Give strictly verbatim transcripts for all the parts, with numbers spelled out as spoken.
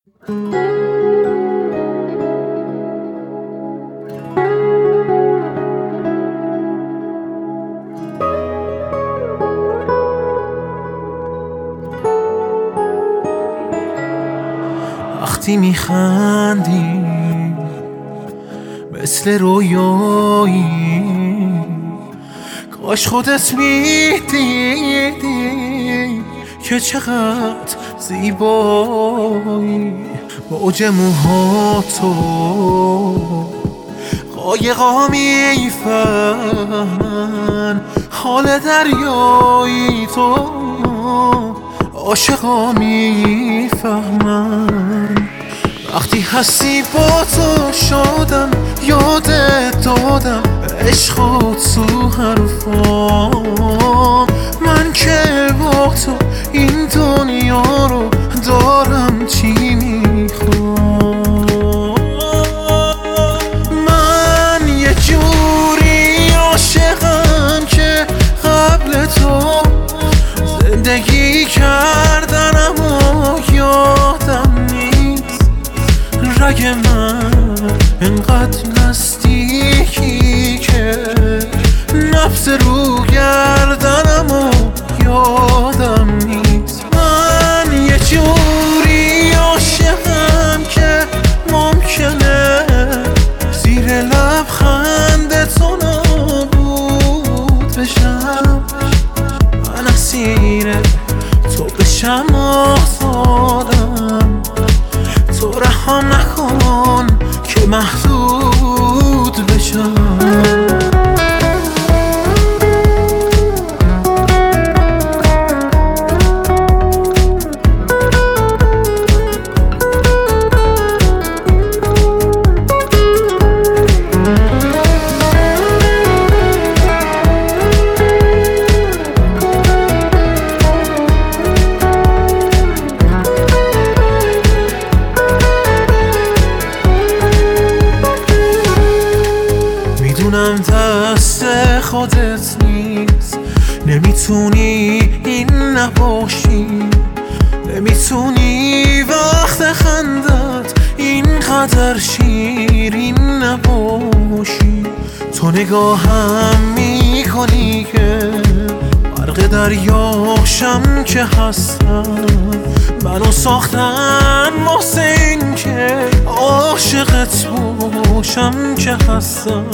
وقتی میخندی مثل رویایی، کاش خودت میدیدی که چقدر زیبایی. موج موهاتو قایقا میفهمن، حال دریایی تو عاشقا میفهمن. وقتی هستی با تو شدم، یادت دادم عشقات تو حرفام. من که با تو این دنیا رو دارم چی میخوام. من یه جوری عاشقم که قبل تو زندگی کردن اما یادم نیست. رگ من انقدر نزدیکی که نفس رو گردنم و یادم نیست. من یه جوری عاشقم که ممکنه زیر لبخند تو نابود بشم. من اسیر تو بشم آزادم، تو رحم نکن که محدود بشم. میدونم دست خودت نیست، نمیتونی این نباشی، نمیتونی وقت خندت اینقدر شیرین نباشی. تو نگاهم میکنی که غرق دریاشم که هستم. منو ساختن محسن که عاشقت باشم که هستم.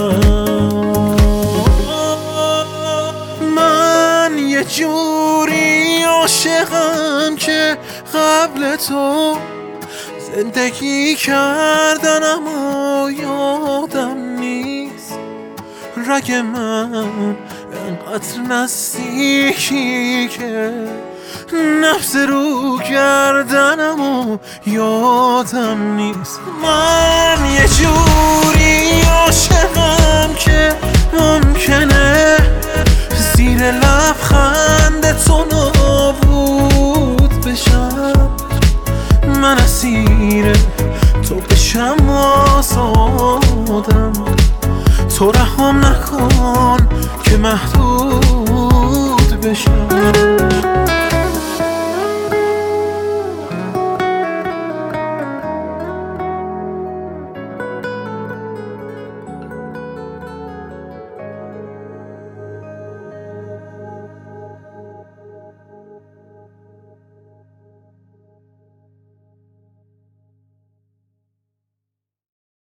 من یه جوری عاشقم که قبل تو زندگی کردن اما یادم نیست. رگ من انقدر نزدیکی که نفس رو گردنم و یادم نیست. من یه جوری عاشقم که ممکنه زیر لبخند تو نابود بشم. من اسیر تو بشم آزادم، تو رحم نکن که محدود بشم.